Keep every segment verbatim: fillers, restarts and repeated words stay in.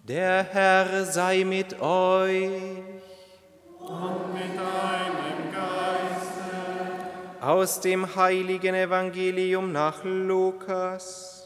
Der Herr sei mit euch. Und mit deinem Geiste. Aus dem heiligen Evangelium nach Lukas.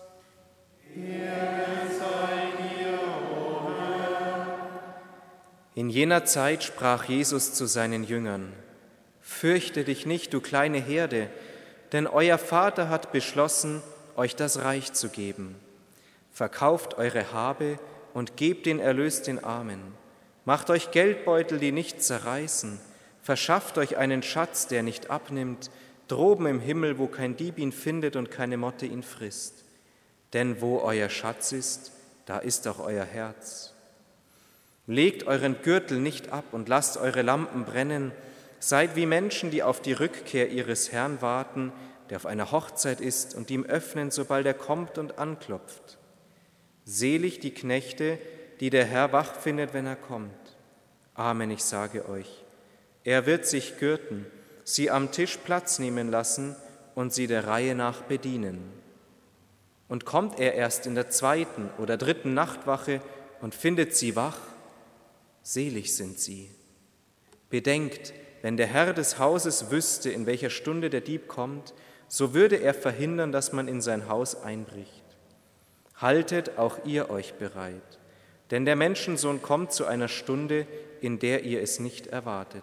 Ehre sei dir, o Herr. In jener Zeit sprach Jesus zu seinen Jüngern: Fürchte dich nicht, du kleine Herde, denn euer Vater hat beschlossen, euch das Reich zu geben. Verkauft eure Habe und gebt den Erlös den Armen. Macht euch Geldbeutel, die nicht zerreißen. Verschafft euch einen Schatz, der nicht abnimmt, droben im Himmel, wo kein Dieb ihn findet und keine Motte ihn frisst. Denn wo euer Schatz ist, da ist auch euer Herz. Legt euren Gürtel nicht ab und lasst eure Lampen brennen. Seid wie Menschen, die auf die Rückkehr ihres Herrn warten, der auf einer Hochzeit ist, und ihm öffnen, sobald er kommt und anklopft. Selig die Knechte, die der Herr wach findet, wenn er kommt. Amen, ich sage euch, er wird sich gürten, sie am Tisch Platz nehmen lassen und sie der Reihe nach bedienen. Und kommt er erst in der zweiten oder dritten Nachtwache und findet sie wach, selig sind sie. Bedenkt, wenn der Herr des Hauses wüsste, in welcher Stunde der Dieb kommt, so würde er verhindern, dass man in sein Haus einbricht. Haltet auch ihr euch bereit, denn der Menschensohn kommt zu einer Stunde, in der ihr es nicht erwartet.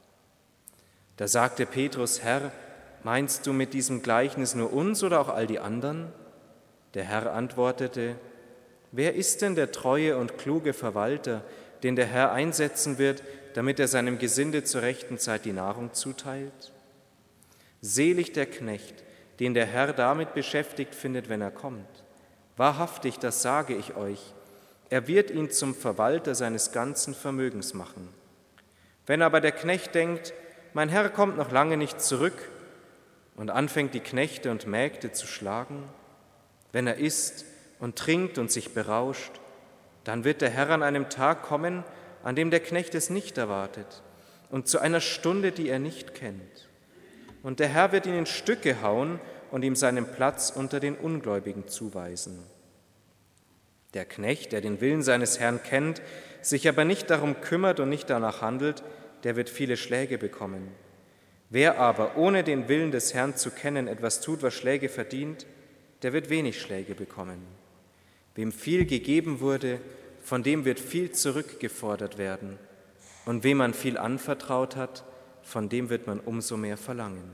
Da sagte Petrus: Herr, meinst du mit diesem Gleichnis nur uns oder auch all die anderen? Der Herr antwortete: Wer ist denn der treue und kluge Verwalter, den der Herr einsetzen wird, damit er seinem Gesinde zur rechten Zeit die Nahrung zuteilt? Selig der Knecht, den der Herr damit beschäftigt findet, wenn er kommt. Wahrhaftig, das sage ich euch, er wird ihn zum Verwalter seines ganzen Vermögens machen. Wenn aber der Knecht denkt, mein Herr kommt noch lange nicht zurück, und anfängt die Knechte und Mägde zu schlagen, wenn er isst und trinkt und sich berauscht, dann wird der Herr an einem Tag kommen, an dem der Knecht es nicht erwartet, und zu einer Stunde, die er nicht kennt. Und der Herr wird ihn in Stücke hauen und ihm seinen Platz unter den Ungläubigen zuweisen. Der Knecht, der den Willen seines Herrn kennt, sich aber nicht darum kümmert und nicht danach handelt, der wird viele Schläge bekommen. Wer aber, ohne den Willen des Herrn zu kennen, etwas tut, was Schläge verdient, der wird wenig Schläge bekommen. Wem viel gegeben wurde, von dem wird viel zurückgefordert werden. Und wem man viel anvertraut hat, von dem wird man umso mehr verlangen.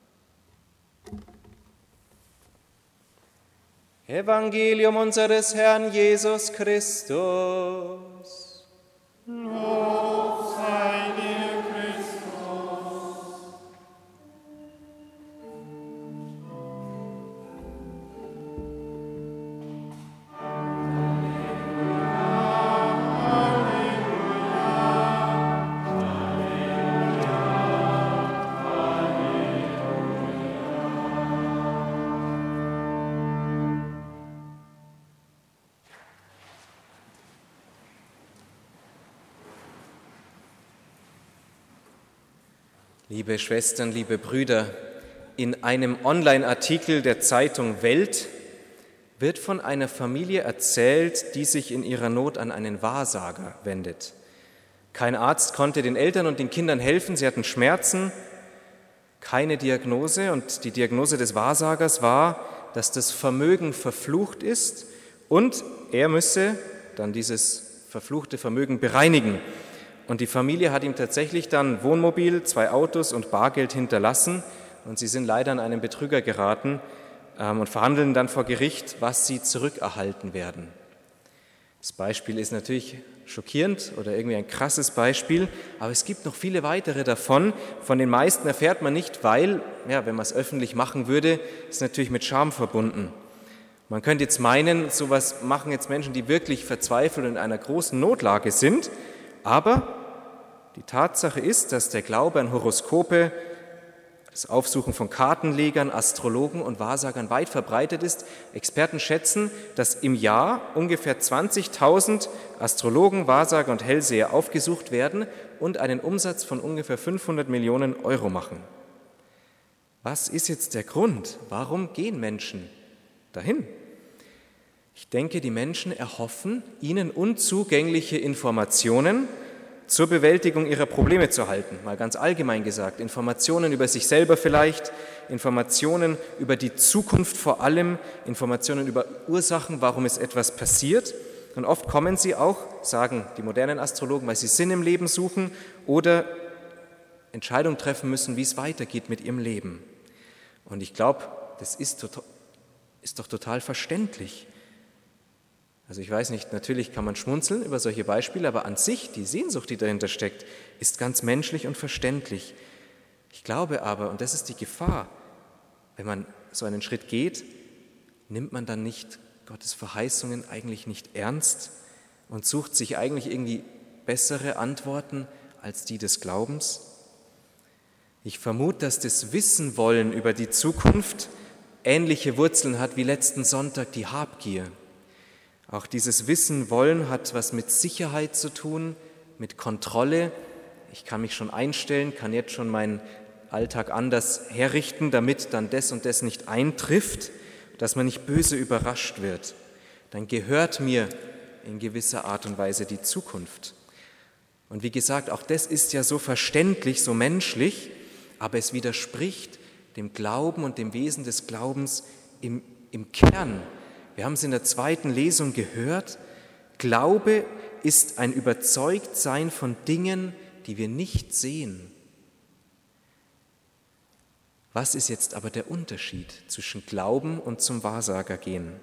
Evangelium unseres Herrn Jesus Christus. Lob sei dir, Christus. Liebe Schwestern, liebe Brüder, in einem Online-Artikel der Zeitung Welt wird von einer Familie erzählt, die sich in ihrer Not an einen Wahrsager wendet. Kein Arzt konnte den Eltern und den Kindern helfen, sie hatten Schmerzen, keine Diagnose, und die Diagnose des Wahrsagers war, dass das Vermögen verflucht ist und er müsse dann dieses verfluchte Vermögen bereinigen. Und die Familie hat ihm tatsächlich dann Wohnmobil, zwei Autos und Bargeld hinterlassen. Und sie sind leider an einen Betrüger geraten ähm, und verhandeln dann vor Gericht, was sie zurückerhalten werden. Das Beispiel ist natürlich schockierend oder irgendwie ein krasses Beispiel, aber es gibt noch viele weitere davon. Von den meisten erfährt man nicht, weil, ja, wenn man es öffentlich machen würde, ist natürlich mit Scham verbunden. Man könnte jetzt meinen, sowas machen jetzt Menschen, die wirklich verzweifelt und in einer großen Notlage sind. Aber die Tatsache ist, dass der Glaube an Horoskope, das Aufsuchen von Kartenlegern, Astrologen und Wahrsagern weit verbreitet ist. Experten schätzen, dass im Jahr ungefähr zwanzigtausend Astrologen, Wahrsager und Hellseher aufgesucht werden und einen Umsatz von ungefähr fünfhundert Millionen Euro machen. Was ist jetzt der Grund? Warum gehen Menschen dahin? Ich denke, die Menschen erhoffen, ihnen unzugängliche Informationen zur Bewältigung ihrer Probleme zu halten. Mal ganz allgemein gesagt, Informationen über sich selber vielleicht, Informationen über die Zukunft vor allem, Informationen über Ursachen, warum ist etwas passiert. Und oft kommen sie auch, sagen die modernen Astrologen, weil sie Sinn im Leben suchen oder Entscheidungen treffen müssen, wie es weitergeht mit ihrem Leben. Und ich glaube, das ist, to- ist doch total verständlich. Also ich weiß nicht, natürlich kann man schmunzeln über solche Beispiele, aber an sich, die Sehnsucht, die dahinter steckt, ist ganz menschlich und verständlich. Ich glaube aber, und das ist die Gefahr, wenn man so einen Schritt geht, nimmt man dann nicht Gottes Verheißungen eigentlich nicht ernst und sucht sich eigentlich irgendwie bessere Antworten als die des Glaubens? Ich vermute, dass das Wissen wollen über die Zukunft ähnliche Wurzeln hat wie letzten Sonntag die Habgier. Auch dieses Wissen wollen hat was mit Sicherheit zu tun, mit Kontrolle. Ich kann mich schon einstellen, kann jetzt schon meinen Alltag anders herrichten, damit dann das und das nicht eintrifft, dass man nicht böse überrascht wird. Dann gehört mir in gewisser Art und Weise die Zukunft. Und wie gesagt, auch das ist ja so verständlich, so menschlich, aber es widerspricht dem Glauben und dem Wesen des Glaubens im, im Kern. Wir haben es in der zweiten Lesung gehört. Glaube ist ein Überzeugtsein von Dingen, die wir nicht sehen. Was ist jetzt aber der Unterschied zwischen Glauben und zum Wahrsager gehen?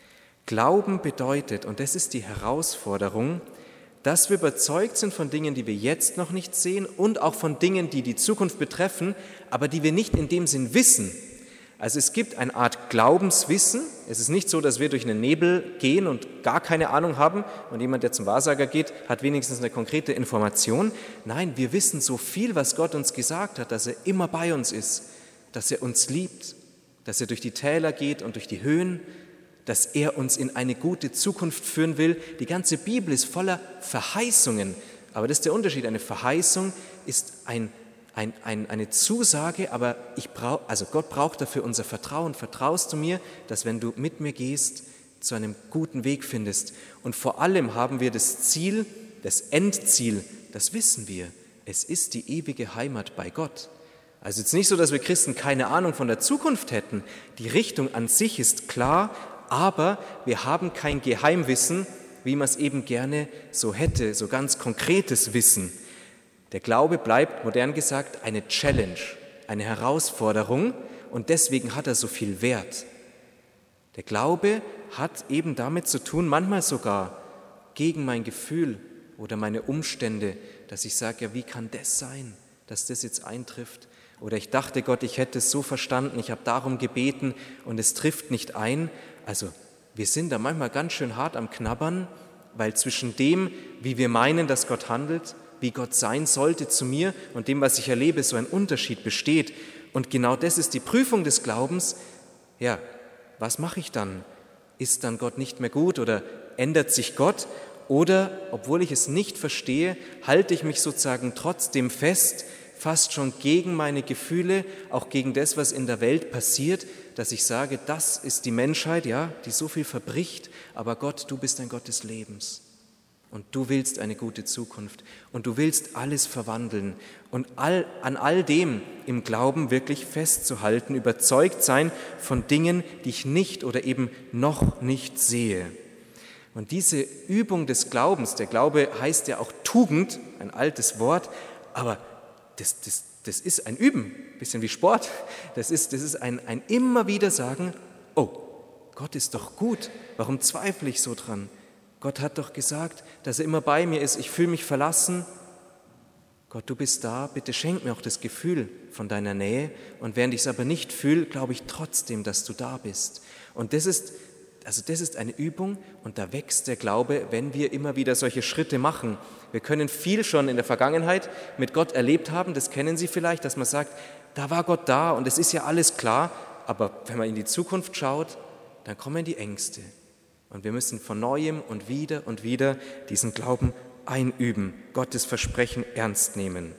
Glauben bedeutet, und das ist die Herausforderung, dass wir überzeugt sind von Dingen, die wir jetzt noch nicht sehen und auch von Dingen, die die Zukunft betreffen, aber die wir nicht in dem Sinn wissen. Also es gibt eine Art Glaubenswissen. Es ist nicht so, dass wir durch einen Nebel gehen und gar keine Ahnung haben und jemand, der zum Wahrsager geht, hat wenigstens eine konkrete Information. Nein, wir wissen so viel, was Gott uns gesagt hat, dass er immer bei uns ist, dass er uns liebt, dass er durch die Täler geht und durch die Höhen, dass er uns in eine gute Zukunft führen will. Die ganze Bibel ist voller Verheißungen, aber das ist der Unterschied. Eine Verheißung ist ein Ein, ein, eine Zusage, aber ich brauch, also Gott braucht dafür unser Vertrauen. Vertraust du mir, dass wenn du mit mir gehst, zu einem guten Weg findest? Und vor allem haben wir das Ziel, das Endziel, das wissen wir. Es ist die ewige Heimat bei Gott. Also jetzt nicht so, dass wir Christen keine Ahnung von der Zukunft hätten. Die Richtung an sich ist klar, aber wir haben kein Geheimwissen, wie man es eben gerne so hätte, so ganz konkretes Wissen. Der Glaube bleibt, modern gesagt, eine Challenge, eine Herausforderung und deswegen hat er so viel Wert. Der Glaube hat eben damit zu tun, manchmal sogar gegen mein Gefühl oder meine Umstände, dass ich sage, ja, wie kann das sein, dass das jetzt eintrifft? Oder ich dachte, Gott, ich hätte es so verstanden, ich habe darum gebeten und es trifft nicht ein. Also wir sind da manchmal ganz schön hart am Knabbern, weil zwischen dem, wie wir meinen, dass Gott handelt, wie Gott sein sollte zu mir und dem, was ich erlebe, so ein Unterschied besteht. Und genau das ist die Prüfung des Glaubens. Ja, was mache ich dann? Ist dann Gott nicht mehr gut oder ändert sich Gott? Oder, obwohl ich es nicht verstehe, halte ich mich sozusagen trotzdem fest, fast schon gegen meine Gefühle, auch gegen das, was in der Welt passiert, dass ich sage, das ist die Menschheit, ja, die so viel verbricht, aber Gott, du bist ein Gott des Lebens. Und du willst eine gute Zukunft und du willst alles verwandeln und all, an all dem im Glauben wirklich festzuhalten, überzeugt sein von Dingen, die ich nicht oder eben noch nicht sehe. Und diese Übung des Glaubens, der Glaube heißt ja auch Tugend, ein altes Wort, aber das, das, das ist ein Üben, ein bisschen wie Sport. Das ist, das ist ein, ein immer wieder sagen, oh, Gott ist doch gut, warum zweifle ich so dran? Gott hat doch gesagt, dass er immer bei mir ist. Ich fühle mich verlassen. Gott, du bist da. Bitte schenk mir auch das Gefühl von deiner Nähe. Und während ich es aber nicht fühle, glaube ich trotzdem, dass du da bist. Und das ist, also das ist eine Übung und da wächst der Glaube, wenn wir immer wieder solche Schritte machen. Wir können viel schon in der Vergangenheit mit Gott erlebt haben. Das kennen Sie vielleicht, dass man sagt, da war Gott da und es ist ja alles klar. Aber wenn man in die Zukunft schaut, dann kommen die Ängste. Und wir müssen von Neuem und wieder und wieder diesen Glauben einüben, Gottes Versprechen ernst nehmen.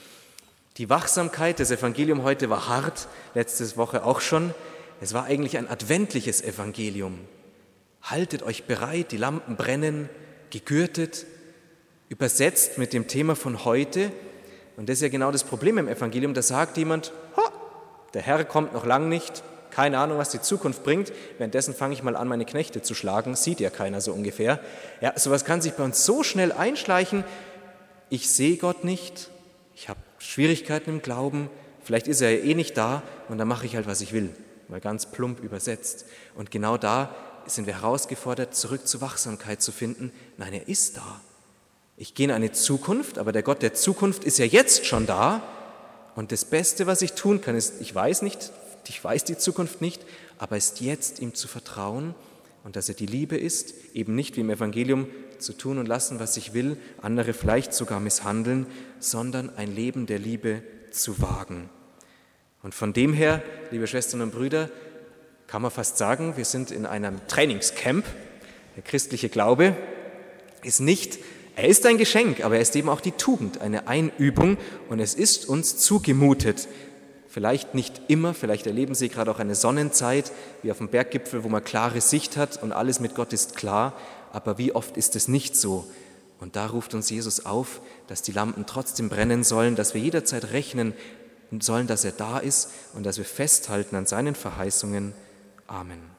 Die Wachsamkeit des Evangeliums heute war hart, letzte Woche auch schon. Es war eigentlich ein adventliches Evangelium. haltet euch bereit, die Lampen brennen, gegürtet, übersetzt mit dem Thema von heute. Und das ist ja genau das Problem im Evangelium, da sagt jemand, der Herr kommt noch lang nicht, keine Ahnung, was die Zukunft bringt, währenddessen fange ich mal an, meine Knechte zu schlagen, sieht ja keiner so ungefähr. Ja, sowas kann sich bei uns so schnell einschleichen, ich sehe Gott nicht, ich habe Schwierigkeiten im Glauben, vielleicht ist er ja eh nicht da und dann mache ich halt, was ich will, mal ganz plump übersetzt. Und genau da sind wir herausgefordert, zurück zur Wachsamkeit zu finden. Nein, er ist da. Ich gehe in eine Zukunft, aber der Gott der Zukunft ist ja jetzt schon da. Und das Beste, was ich tun kann, ist, ich weiß nicht, ich weiß die Zukunft nicht, aber ist jetzt ihm zu vertrauen und dass er die Liebe ist, eben nicht wie im Evangelium zu tun und lassen, was ich will, andere vielleicht sogar misshandeln, sondern ein Leben der Liebe zu wagen. Und von dem her, liebe Schwestern und Brüder, kann man fast sagen, wir sind in einem Trainingscamp. Der christliche Glaube ist nicht, er ist ein Geschenk, aber er ist eben auch die Tugend, eine Einübung und es ist uns zugemutet. Vielleicht nicht immer, vielleicht erleben Sie gerade auch eine Sonnenzeit, wie auf dem Berggipfel, wo man klare Sicht hat und alles mit Gott ist klar, aber wie oft ist es nicht so? Und da ruft uns Jesus auf, dass die Lampen trotzdem brennen sollen, dass wir jederzeit rechnen sollen, dass er da ist und dass wir festhalten an seinen Verheißungen. Amen.